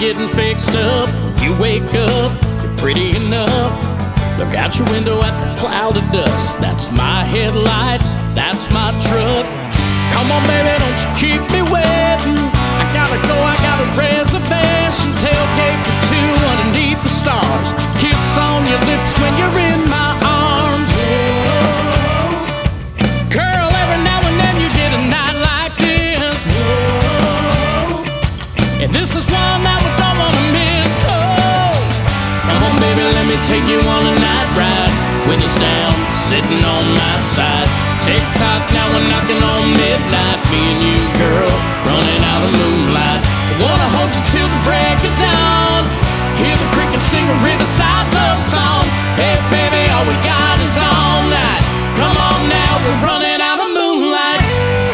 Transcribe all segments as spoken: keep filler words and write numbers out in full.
getting fixed up. You wake up, you're pretty enough. Look out your window at the cloud of dust. That's my headlights, that's my truck. Come on, baby, don't you keep me waiting. I gotta go, I got a reservation. Tailgate for two underneath the stars. Kiss on your lips when you're in my arms. Girl, every now and then you get a night like this. And this is one that we don't wanna miss. Oh, come on, baby, let me take you on a night ride. Windows down, sitting on my side. Tick-tock, now we're knocking on midnight. Me and you, girl, running out of moonlight. I wanna hold you till the break of dawn. Hear the crickets sing a riverside love song. Hey, baby, all we got is all night. Come on now, we're running out of moonlight.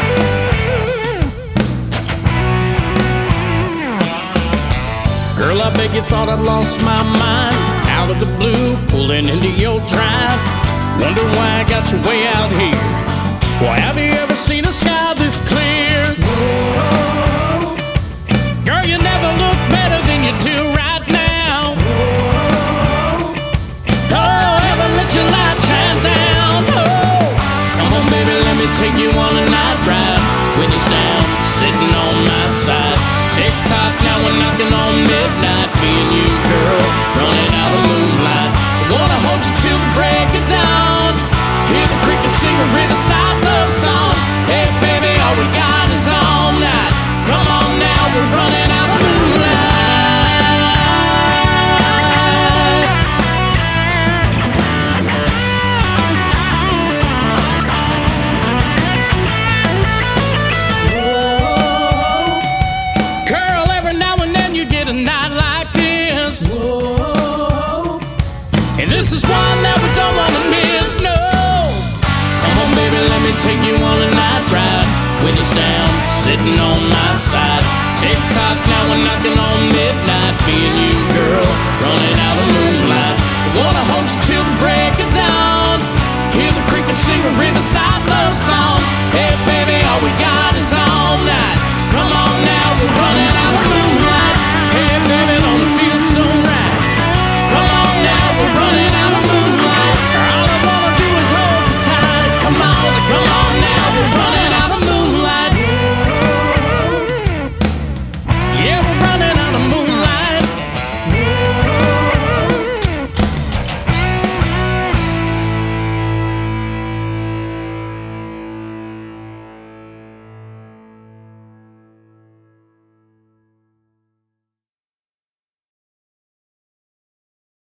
Girl, I bet you thought I'd lost my mind. Out of the blue, pulling into your drive. Wonder why I got you way out here. Boy, have you ever seen a sky this clear? Whoa. Girl, you never look better than you do right now. Whoa. Oh, ever let your light shine down. Oh, come on, baby, let me take you on a night ride. Windows down, sitting on my side. Tick-tock, now we're knocking on midnight. Me and you, girl, running out of moonlight. I wanna hold you till the break of dawn. Hear the crickets sing a riverside love song. Hey, baby, all we got is all night. Come on now, we're running out of moonlight. Whoa. Girl, every now and then you get a night like this. Whoa. And this is one that we don't wanna miss, no. Come on, baby, let me take you on a night ride. Windows down, sitting on my side. Tick-tock, now we're knocking on midnight. Me and you, girl, running out of moonlight. I wanna hold you till the break of dawn. Hear the crickets sing a riverside